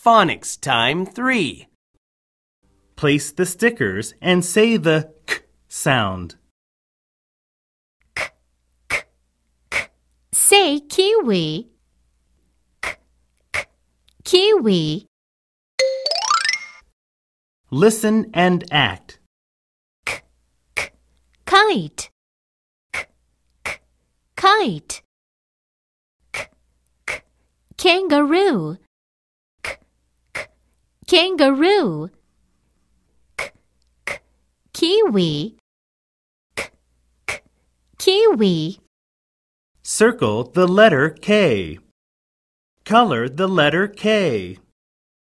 Phonics Time 3. Place the stickers and say the k sound. K, k, k. Say kiwi. K, k, kiwi. Listen and act. K, k, kite. K, k, kite. K, k, kangaroo. K, k, kangaroo. K, k, kiwi. K, k, kiwi. Circle the letter K. Color the letter K.